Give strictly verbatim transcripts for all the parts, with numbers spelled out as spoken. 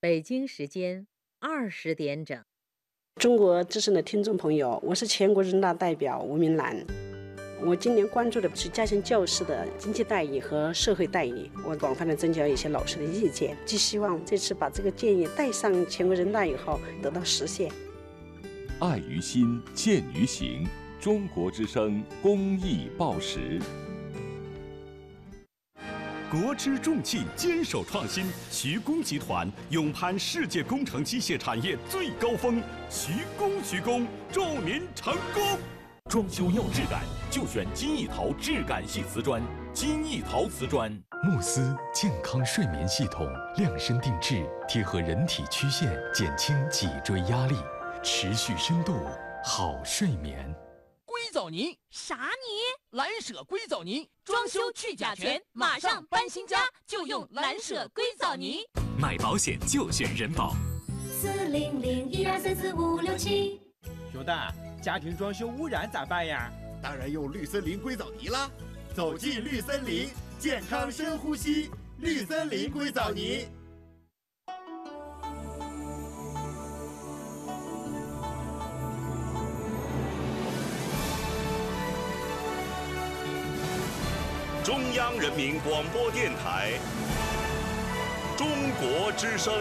北京时间二十点整。 中国之声的听众朋友，我是全国人大代表吴明兰。我今年关注的是家乡教师的经济待遇和社会待遇，我广泛的征求一些老师的意见，寄希望这次把这个建议带上全国人大以后得到实现。 爱于心，见于行。中国之声公益报时。 国之重器坚守创新，徐工集团勇攀世界工程机械产业最高峰，徐工徐工，祝您成功！装修要质感，就选金艺陶质感系瓷砖。金艺陶瓷砖， 慕斯健康睡眠系统，量身定制，贴合人体曲线，减轻脊椎压力，持续深度好睡眠。 硅藻泥啥泥？ 蓝舍硅藻泥，装修去甲醛，马上搬新家就用蓝舍硅藻泥。 买保险就选人保。 四零零一二三四五六七。 熊大，家庭装修污染咋办呀？ 当然用绿森林硅藻泥啦！走进绿森林，健康深呼吸。绿森林硅藻泥。 中央人民广播电台，中国之声。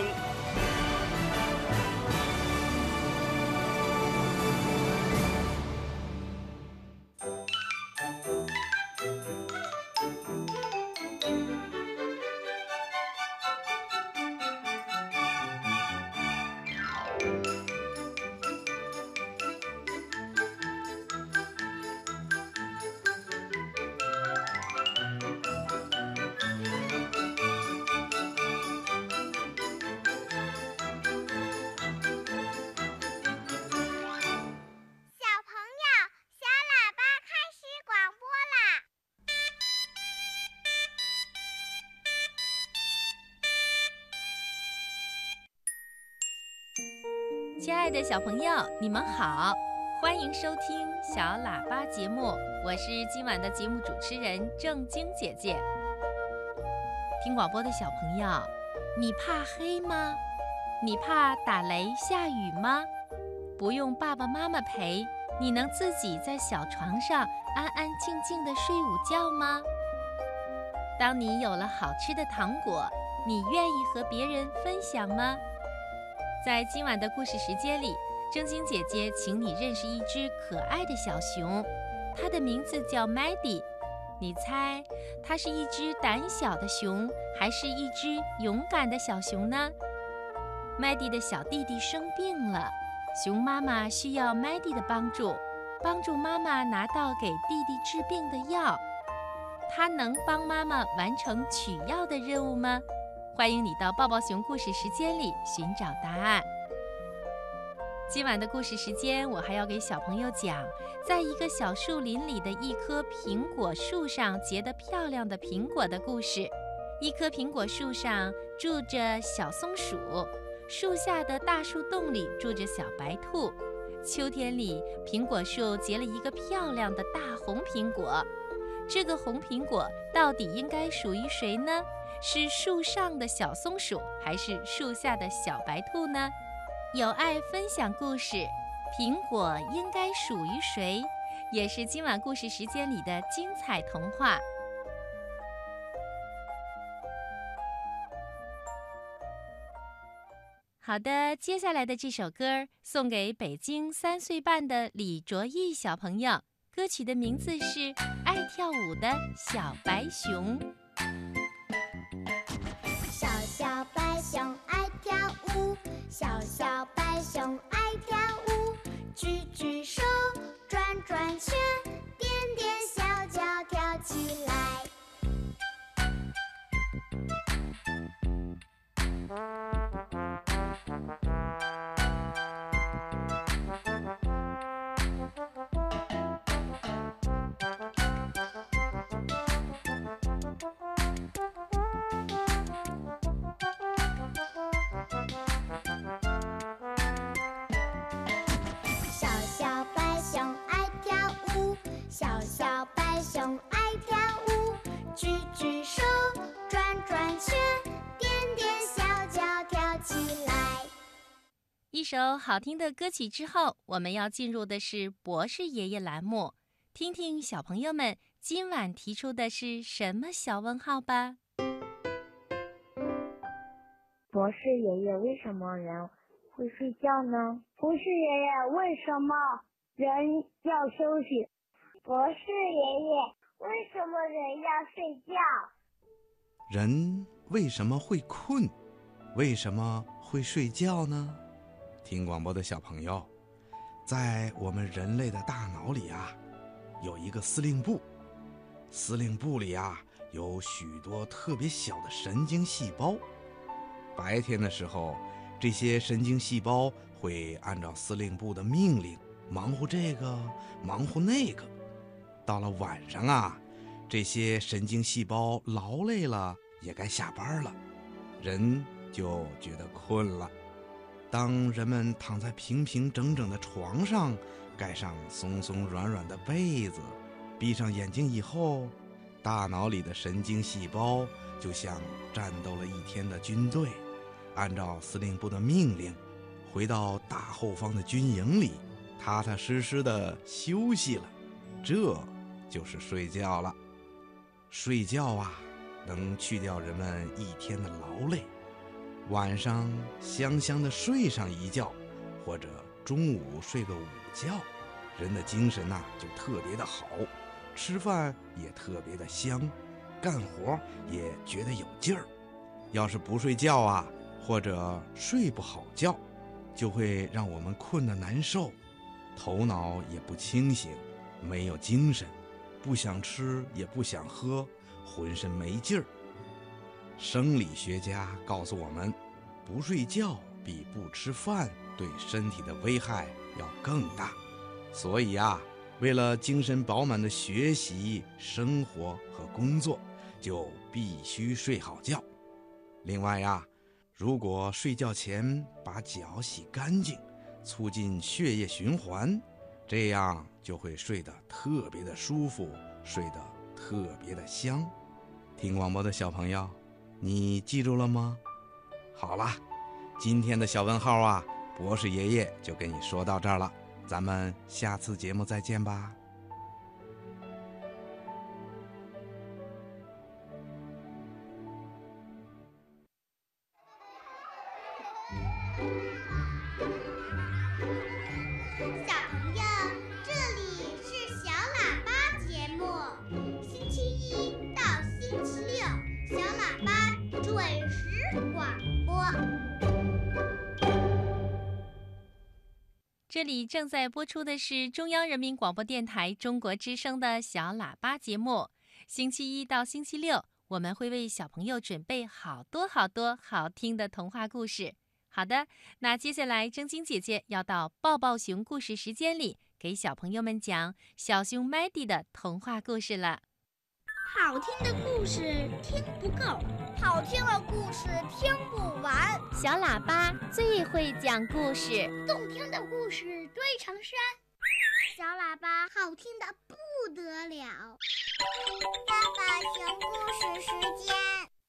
亲爱的小朋友，你们好，欢迎收听小喇叭节目，我是今晚的节目主持人正晶姐姐。听广播的小朋友，你怕黑吗？你怕打雷下雨吗？不用爸爸妈妈陪，你能自己在小床上安安静静地睡午觉吗？当你有了好吃的糖果，你愿意和别人分享吗？在今晚的故事时间里，正晶姐姐请你认识一只可爱的小熊，它的名字叫 Maddie。你猜，它是一只胆小的熊，还是一只勇敢的小熊呢？ Maddie 的小弟弟生病了，熊妈妈需要 Maddie 的帮助，帮助妈妈拿到给弟弟治病的药。它能帮妈妈完成取药的任务吗？欢迎你到抱抱熊故事时间里寻找答案。今晚的故事时间，我还要给小朋友讲，在一个小树林里的一棵苹果树上结得漂亮的苹果的故事。一棵苹果树上住着小松鼠，树下的大树洞里住着小白兔。秋天里，苹果树结了一个漂亮的大红苹果。这个红苹果到底应该属于谁呢？是树上的小松鼠，还是树下的小白兔呢？有爱分享故事，苹果应该属于谁？也是今晚故事时间里的精彩童话。好的，接下来的这首歌送给北京三岁半的李卓毅小朋友，歌曲的名字是《爱跳舞的小白熊》。 小小白熊爱跳舞，小小白熊爱跳舞，举举手，转转圈，点点小脚跳起来。小小白熊爱跳舞，举举手，转转圈，点点小脚跳起来。 一首好听的歌曲之后，我们要进入的是博士爷爷栏目，听听小朋友们今晚提出的是什么小问号吧。 博士爷爷，为什么人会睡觉呢？博士爷爷，为什么人要休息？博士爷爷，为什么人要睡觉？ 人为什么会困？为什么会睡觉呢？听广播的小朋友，在我们人类的大脑里啊，有一个司令部。司令部里啊，有许多特别小的神经细胞。白天的时候，这些神经细胞会按照司令部的命令忙活这个，忙活那个。到了晚上啊，这些神经细胞劳累了，也该下班了，人就觉得困了。当人们躺在平平整整的床上，盖上松松软软的被子，闭上眼睛以后，大脑里的神经细胞就像战斗了一天的军队，按照司令部的命令，回到大后方的军营里，踏踏实实的休息了。这就是睡觉了。睡觉啊，能去掉人们一天的劳累。晚上香香的睡上一觉，或者中午睡个午觉，人的精神呐、啊、就特别的好，吃饭也特别的香，干活也觉得有劲儿。要是不睡觉啊，或者睡不好觉，就会让我们困得难受，头脑也不清醒，没有精神，不想吃也不想喝，浑身没劲儿。生理学家告诉我们，不睡觉比不吃饭对身体的危害要更大。所以啊，为了精神饱满的学习、生活和工作，就必须睡好觉。另外呀，如果睡觉前把脚洗干净，促进血液循环，这样就会睡得特别的舒服，睡得特别的香。听广播的小朋友，你记住了吗？好啦，今天的小问号啊，博士爷爷就跟你说到这儿了，咱们下次节目再见吧。 这里正在播出的是中央人民广播电台中国之声的小喇叭节目。星期一到星期六，我们会为小朋友准备好多好多好听的童话故事。好的，那接下来正晶姐姐要到抱抱熊故事时间里，给小朋友们讲小熊 Maddy 的童话故事了。 好听的故事听不够，好听的故事听不完。 小喇叭最会讲故事， 动听的故事堆成山。小喇叭好听的不得了。抱抱熊故事时间。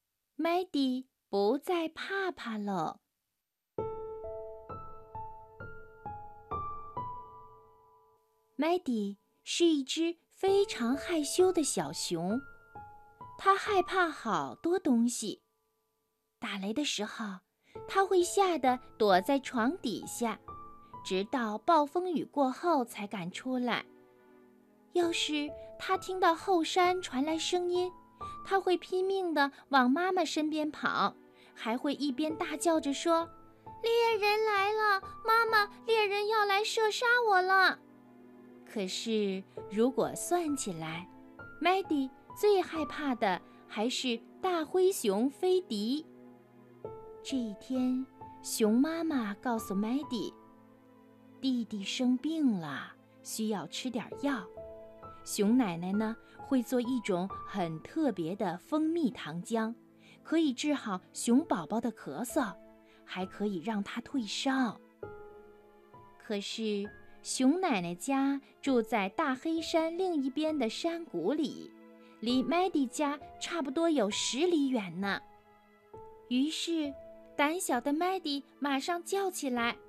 Maddy 不再怕怕了。Maddy 是一只非常害羞的小熊，它害怕好多东西。打雷的时候，它会吓得躲在床底下，直到暴风雨过后才敢出来。要是它听到后山传来声音，它会拼命地往妈妈身边跑，还会一边大叫着说：“猎人来了，妈妈，猎人要来射杀我了。”可是如果算起来， Maddy 最害怕的还是大灰熊菲迪。这一天，熊妈妈告诉 Maddy， 弟弟生病了，需要吃点药。熊奶奶呢，会做一种很特别的蜂蜜糖浆，可以治好熊宝宝的咳嗽，还可以让它退烧。可是熊奶奶家住在大黑山另一边的山谷里，离 Maddy 家差不多有十里远呢。于是胆小的 Maddy 马上叫起来：“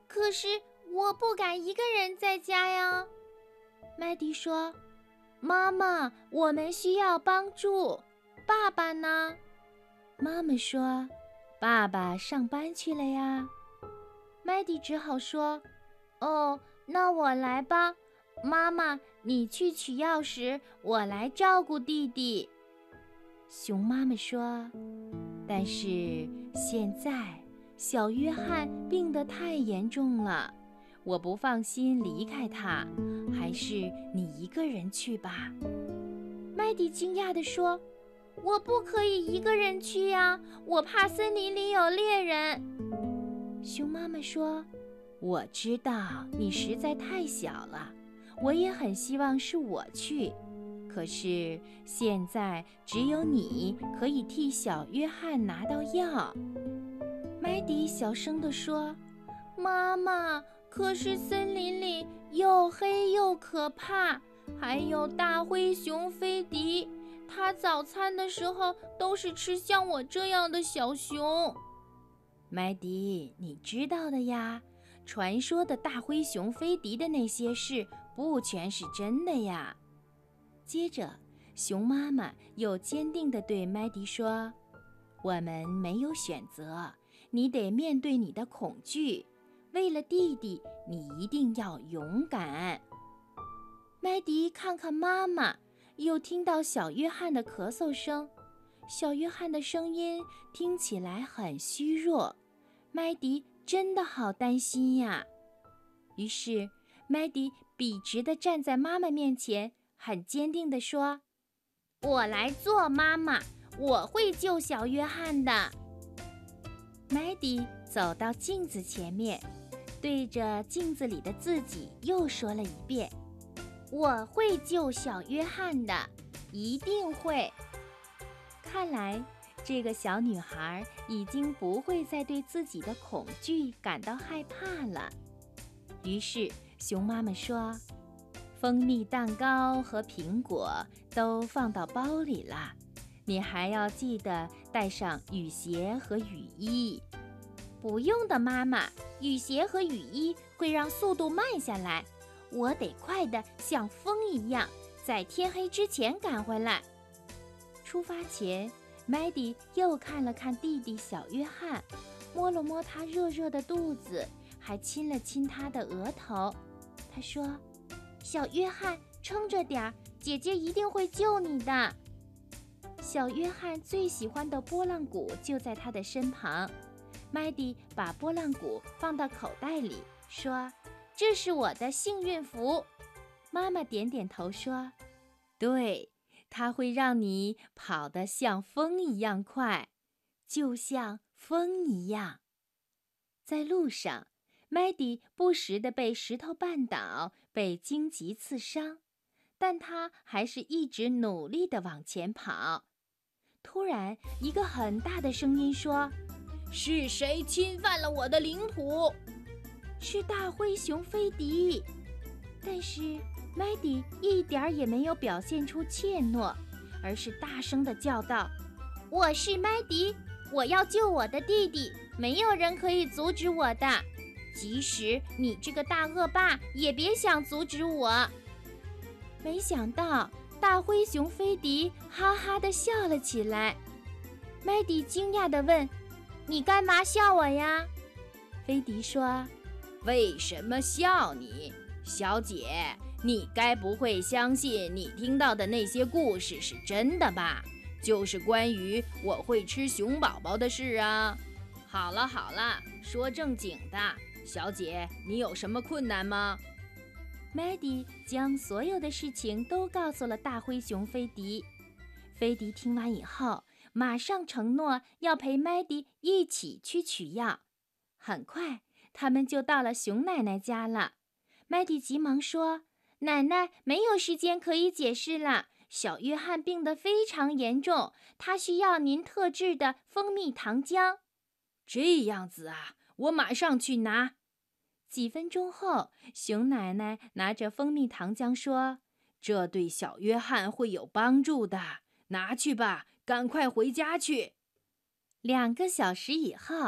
可是我不敢一个人在家呀。麦迪说：“妈妈，我们需要帮助。爸爸呢？”妈妈说：“爸爸上班去了呀。”麦迪只好说：“哦，那我来吧。妈妈，你去取钥匙，我来照顾弟弟。”熊妈妈说：“但是现在小约翰病得太严重了，我不放心离开他，还是你一个人去吧。”麦迪惊讶地说：“我不可以一个人去呀，我怕森林里有猎人。”熊妈妈说：“我知道你实在太小了，我也很希望是我去，可是现在只有你可以替小约翰拿到药。”麦迪小声地说：“妈妈，可是森林里又黑又可怕，还有大灰熊菲迪，他早餐的时候都是吃像我这样的小熊。”麦迪，你知道的呀，传说的大灰熊菲迪的那些事不全是真的呀。接着，熊妈妈又坚定地对麦迪说：“我们没有选择，你得面对你的恐惧。为了弟弟，你一定要勇敢。”麦迪看看妈妈，又听到小约翰的咳嗽声。小约翰的声音听起来很虚弱，麦迪真的好担心呀。于是，麦迪笔直地站在妈妈面前，很坚定地说：“我来做妈妈，我会救小约翰的。”麦迪走到镜子前面，对着镜子里的自己又说了一遍：“我会救小约翰的，一定会。”看来，这个小女孩已经不会再对自己的恐惧感到害怕了。于是，熊妈妈说：“蜂蜜蛋糕和苹果都放到包里了，你还要记得带上雨鞋和雨衣。”“不用的，妈妈，雨鞋和雨衣会让速度慢下来，我得快得像风一样，在天黑之前赶回来。”出发前，麦迪又看了看弟弟小约翰，摸了摸他热热的肚子，还亲了亲他的额头。他说：“小约翰，撑着点儿，姐姐一定会救你的。”小约翰最喜欢的拨浪鼓就在他的身旁。麦迪把拨浪鼓放到口袋里，说：“这是我的幸运符。”妈妈点点头说：“对，它会让你跑得像风一样快，就像风一样。”在路上，麦迪不时地被石头绊倒，被荆棘刺伤，但他还是一直努力地往前跑。突然，一个很大的声音说：“是谁侵犯了我的领土？”是大灰熊菲迪。但是麦迪一点儿也没有表现出怯懦，而是大声地叫道：“我是麦迪，我要救我的弟弟，没有人可以阻止我的，即使你这个大恶霸也别想阻止我。”没想到大灰熊菲迪哈哈地笑了起来。麦迪惊讶地问：“你干嘛笑我呀？”菲迪说：“为什么笑你？小姐，你该不会相信你听到的那些故事是真的吧？就是关于我会吃熊宝宝的事啊。”“好了好了，说正经的，小姐，你有什么困难吗？”麦迪将所有的事情都告诉了大灰熊菲迪。菲迪听完以后，马上承诺要陪麦迪一起去取药。很快，他们就到了熊奶奶家了。麦迪急忙说：“奶奶，没有时间可以解释了。小约翰病得非常严重，他需要您特制的蜂蜜糖浆。”“这样子啊，我马上去拿。”几分钟后，熊奶奶拿着蜂蜜糖浆说：“这对小约翰会有帮助的，拿去吧，赶快回家去。”两个小时以后，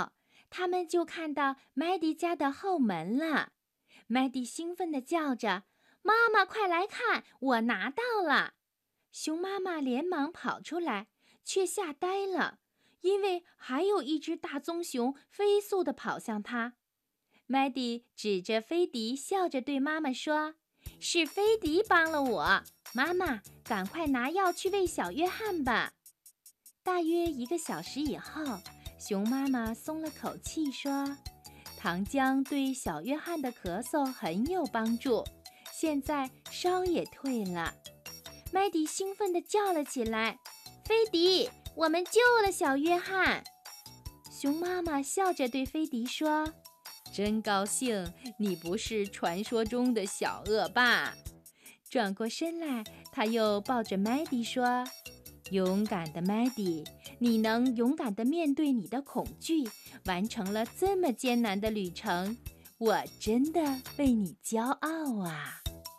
他们就看到麦迪家的后门了。麦迪兴奋地叫着：“妈妈，快来看，我拿到了！”熊妈妈连忙跑出来，却吓呆了，因为还有一只大棕熊飞速地跑向它。麦迪指着菲迪，笑着对妈妈说：“是菲迪帮了我，妈妈，赶快拿药去喂小约翰吧。”大约一个小时以后，熊妈妈松了口气说：“糖浆对小约翰的咳嗽很有帮助，现在烧也退了。”麦迪兴奋地叫了起来：“菲迪，我们救了小约翰！”熊妈妈笑着对菲迪说：“真高兴，你不是传说中的小恶霸。”转过身来，他又抱着麦迪说：“勇敢的麦迪，你能勇敢地面对你的恐惧，完成了这么艰难的旅程，我真的为你骄傲啊！”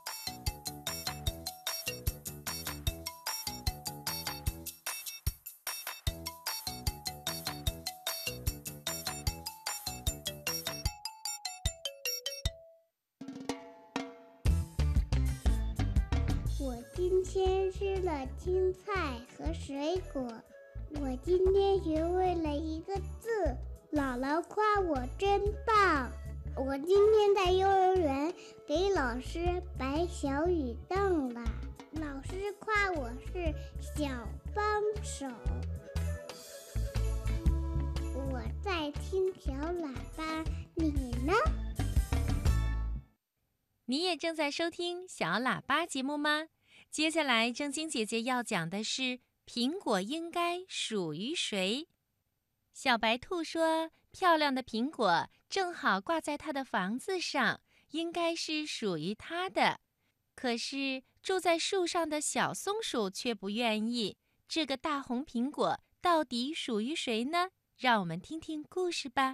我今天吃了青菜和水果。我今天学会了一个字，姥姥夸我真棒。我今天在幼儿园给老师摆小雨凳了，老师夸我是小帮手。我在听小喇叭，你呢？ 你也正在收听小喇叭节目吗？接下来正晶姐姐要讲的是苹果应该属于谁？小白兔说，漂亮的苹果正好挂在它的房子上，应该是属于它的。可是住在树上的小松鼠却不愿意。这个大红苹果到底属于谁呢？让我们听听故事吧。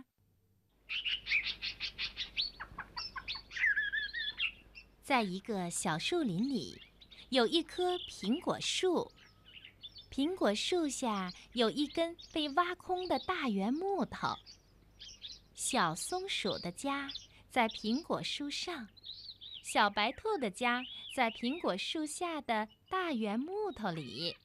在一个小树林里，有一棵苹果树。苹果树下有一根被挖空的大圆木头。小松鼠的家在苹果树上，小白兔的家在苹果树下的大圆木头里。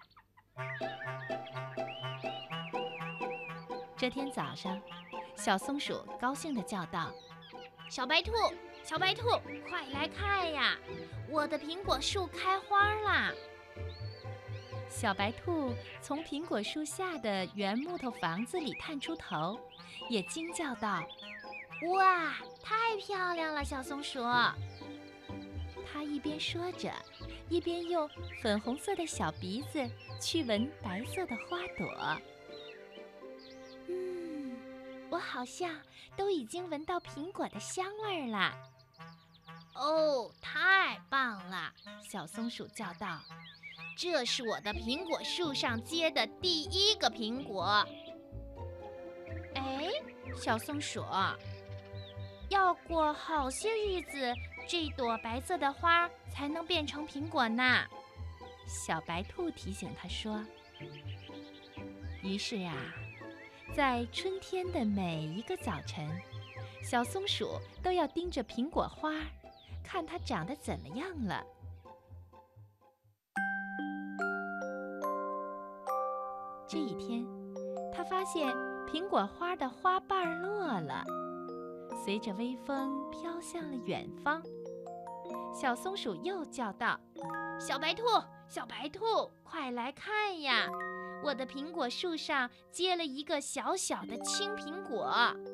这天早上，小松鼠高兴地叫道：“小白兔，小白兔，快来看呀！我的苹果树开花啦！”小白兔从苹果树下的圆木头房子里探出头，也惊叫道：“哇，太漂亮了，小松鼠！”它一边说着，一边用粉红色的小鼻子去闻白色的花朵。嗯，我好像都已经闻到苹果的香味儿了。哦，太棒了！小松鼠叫道。这是我的苹果树上结的第一个苹果。哎，小松鼠，要过好些日子，这朵白色的花才能变成苹果呢。小白兔提醒它说。于是啊，在春天的每一个早晨，小松鼠都要盯着苹果花，看它长得怎么样了。这一天，他发现苹果花的花瓣落了，随着微风飘向了远方。小松鼠又叫道：“小白兔，小白兔，快来看呀！我的苹果树上结了一个小小的青苹果。”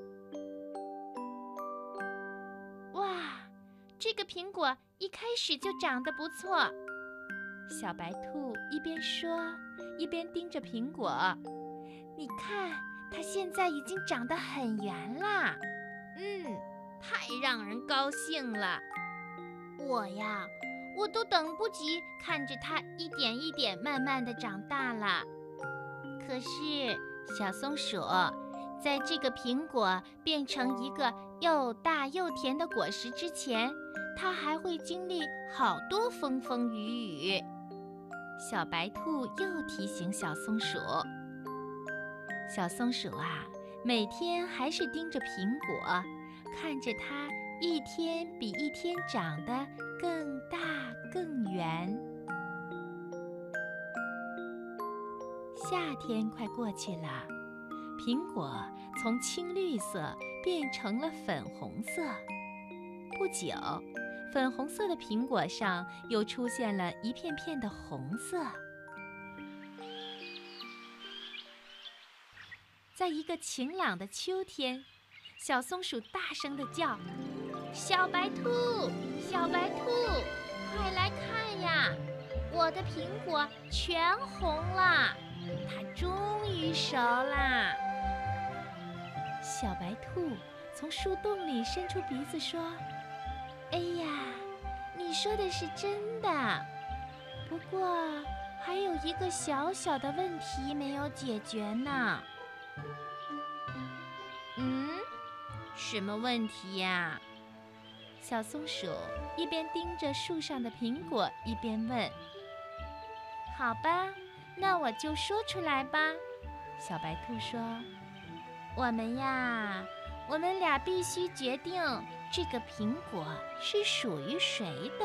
哇，这个苹果一开始就长得不错。小白兔一边说，一边盯着苹果。你看，它现在已经长得很圆啦。嗯，太让人高兴了。我呀，我都等不及看着它一点一点慢慢地长大了。可是，小松鼠，在这个苹果变成一个又大又甜的果实之前，它还会经历好多风风雨雨。小白兔又提醒小松鼠。小松鼠啊， 每天还是盯着苹果，看着它一天比一天长得更大更圆。夏天快过去了，苹果从青绿色变成了粉红色。不久，粉红色的苹果上又出现了一片片的红色。在一个晴朗的秋天，小松鼠大声地叫：“小白兔，小白兔，快来看呀！我的苹果全红了，它终于熟啦！”小白兔从树洞里伸出鼻子说：“哎呀，你说的是真的，不过还有一个小小的问题没有解决呢。”“嗯，什么问题呀？”小松鼠一边盯着树上的苹果，一边问。“好吧，那我就说出来吧。”小白兔说：“我们呀，我们俩必须决定这个苹果是属于谁的。”“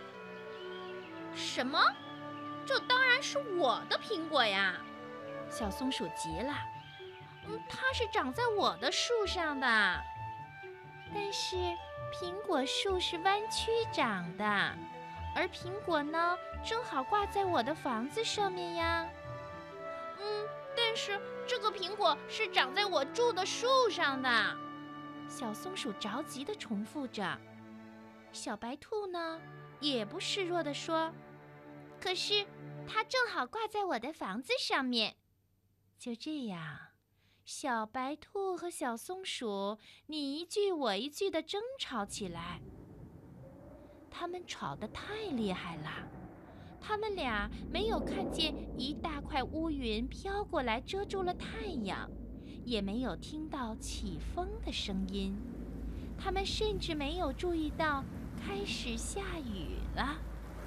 什么？这当然是我的苹果呀！”小松鼠急了。“嗯，它是长在我的树上的。但是苹果树是弯曲长的，而苹果呢，正好挂在我的房子上面呀。”“嗯，但是这个苹果是长在我住的树上的。”小松鼠着急地重复着。小白兔呢，也不示弱地说：“可是它正好挂在我的房子上面。”就这样，小白兔和小松鼠你一句我一句地争吵起来。他们吵得太厉害了，他们俩没有看见一大块乌云飘过来遮住了太阳，也没有听到起风的声音，他们甚至没有注意到开始下雨了。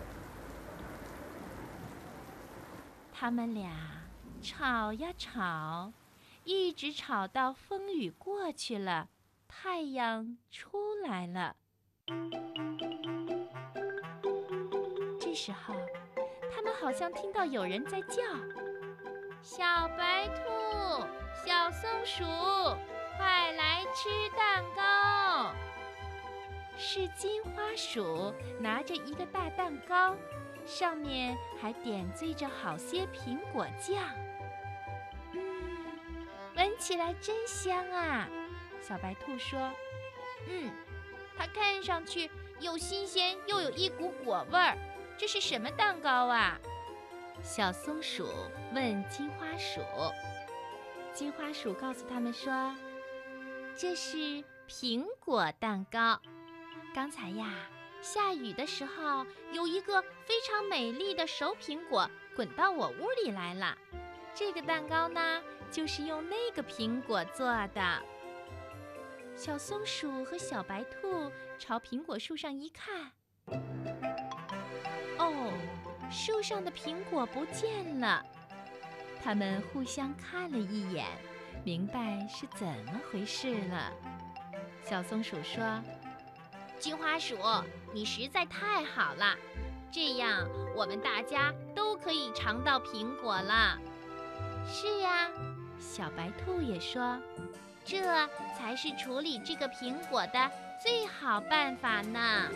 他们俩吵呀吵，一直吵到风雨过去了，太阳出来了。这时候，他们好像听到有人在叫：“小白兔，小松鼠，快来吃蛋糕！”是金花鼠拿着一个大蛋糕，上面还点缀着好些苹果酱。嗯，闻起来真香啊！小白兔说：“嗯，它看上去又新鲜又有一股果味儿。这是什么蛋糕啊？”小松鼠问金花鼠。金花鼠告诉他们说：“这是苹果蛋糕。刚才呀，下雨的时候，有一个非常美丽的熟苹果滚到我屋里来了。这个蛋糕呢，就是用那个苹果做的。”小松鼠和小白兔朝苹果树上一看，哦，树上的苹果不见了。他们互相看了一眼，明白是怎么回事了。小松鼠说：“金花鼠，你实在太好了，这样我们大家都可以尝到苹果了。”“是呀。”小白兔也说：“这才是处理这个苹果的最好办法呢。”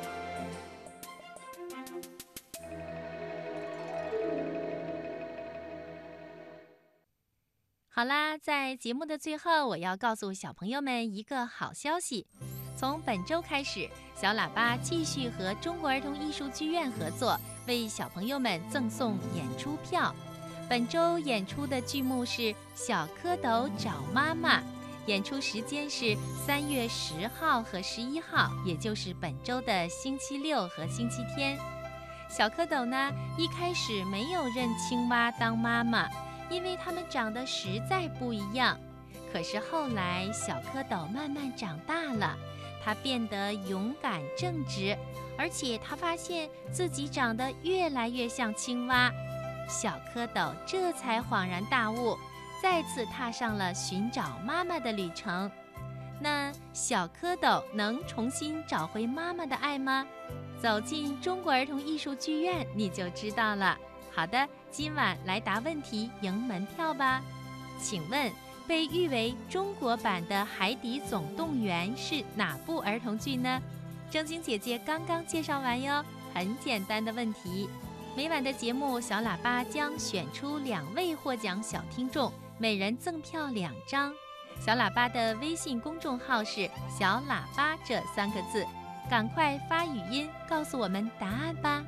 好啦，在节目的最后，我要告诉小朋友们一个好消息。从本周开始，小喇叭继续和中国儿童艺术剧院合作，为小朋友们赠送演出票。本周演出的剧目是《小蝌蚪找妈妈》，演出时间是三月十号和十一号，也就是本周的星期六和星期天。小蝌蚪呢，一开始没有认青蛙当妈妈，因为它们长得实在不一样。可是后来，小蝌蚪慢慢长大了，它变得勇敢正直，而且它发现自己长得越来越像青蛙。小蝌蚪这才恍然大悟， 再次踏上了寻找妈妈的旅程。那小蝌蚪能重新找回妈妈的爱吗？走进中国儿童艺术剧院你就知道了。好的，今晚来答问题赢门票吧。请问被誉为中国版的《海底总动员》是哪部儿童剧呢？正经姐姐刚刚介绍完哟，很简单的问题。每晚的节目，小喇叭将选出两位获奖小听众，每人赠票两张。小喇叭的微信公众号是小喇叭这三个字，赶快发语音告诉我们答案吧。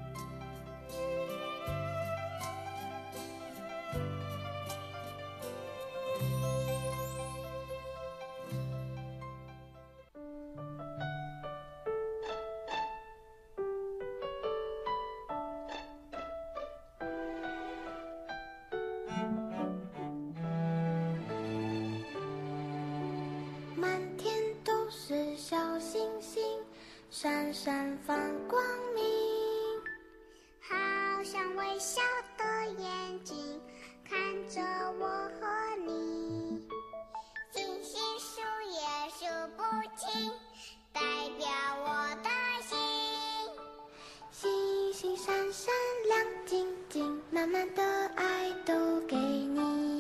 闪闪放光明，好像微笑的眼睛看着我和你，星星数也数不清，代表我的心。星星闪闪亮晶晶，满满的爱都给你。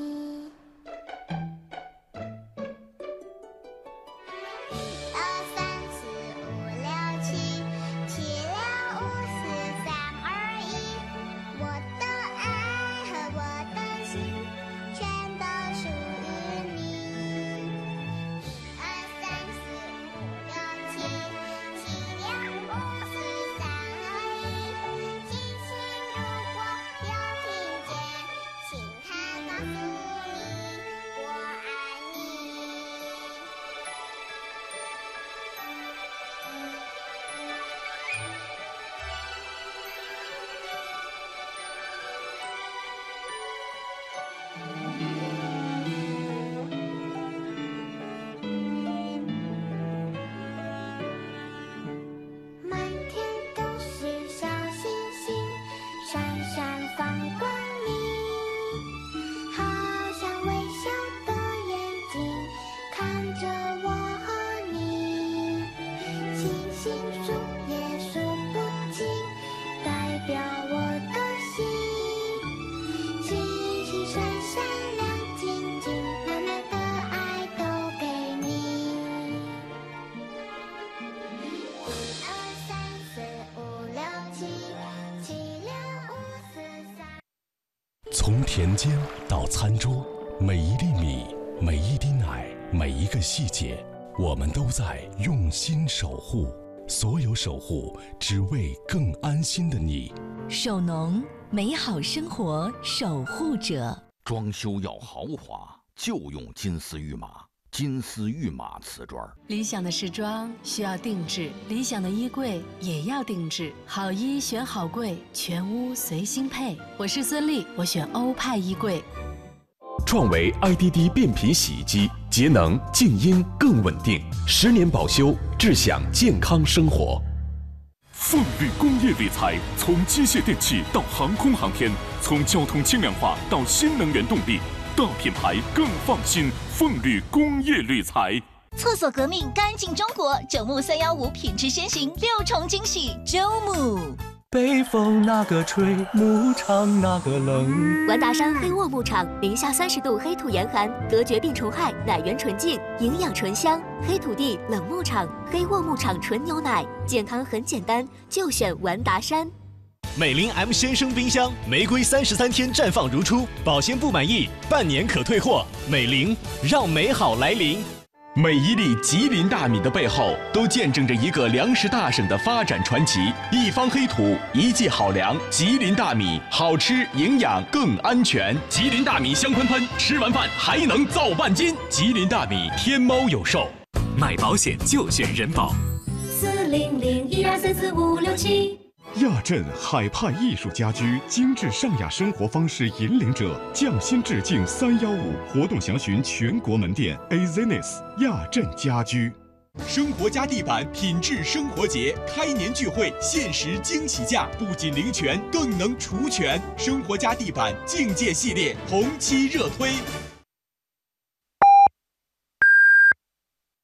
从田间到餐桌，每一粒米，每一滴奶，每一个细节，我们都在用心守护。所有守护，只为更安心的你。 守农，美好生活守护者。 装修要豪华，就用金丝玉马。金丝玉马瓷砖， 理想的时装需要定制，理想的衣柜也要定制。好衣选好柜，全屋随心配。我是孙俪，我选欧派衣柜。 创维 I D D 变频洗衣机，节能、静音更稳定，十年保修，智享健康生活。 凤绿工业铝材，从机械电器到航空航天，从交通轻量化到新能源动力。大品牌更放心，凤绿工业铝材。 厕所革命，干净中国，九牧三幺五品质先行，六重惊喜，周牧。 北风那个吹，牧场那个冷。 完达山黑沃牧场，零下三十度黑土严寒，隔绝病虫害，奶源纯净，营养纯香。黑土地冷牧场，黑沃牧场纯牛奶，健康很简单，就选完达山。 美菱 M 先生冰箱，玫瑰三十三天绽放如初，保鲜不满意，半年可退货。美菱，让美好来临。 每一粒吉林大米的背后，都见证着一个粮食大省的发展传奇。一方黑土，一季好粮，吉林大米，好吃、营养更安全。吉林大米香喷喷，吃完饭还能造半斤。吉林大米，天猫有售。 买保险就选人保。 四零零一二三四五六七。 亚镇海派艺术家居，精致上雅生活方式引领者，匠心致敬三幺五活动详询全国门店。A Z N I S 亚镇家居。 生活家地板品质生活节开年聚会，限时惊喜价，不仅零权，更能除权。生活家地板境界系列同期热推。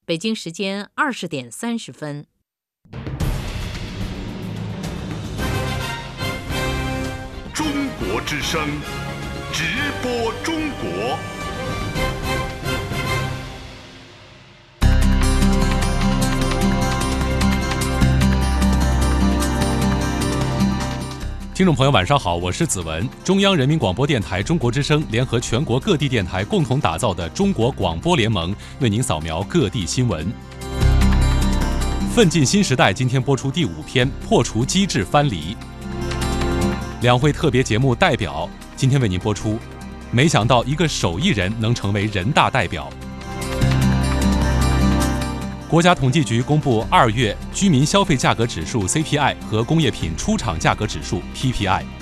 北京时间二十点三十分。 中国之声，直播中国。 听众朋友，晚上好，我是子文。中央人民广播电台中国之声联合全国各地电台共同打造的中国广播联盟，为您扫描各地新闻。奋进新时代今天播出第五篇，破除机制藩篱。两会特别节目代表今天为您播出，没想到一个手艺人能成为人大代表。国家统计局公布二月居民消费价格指数 C P I 和工业品出厂价格指数 P P I。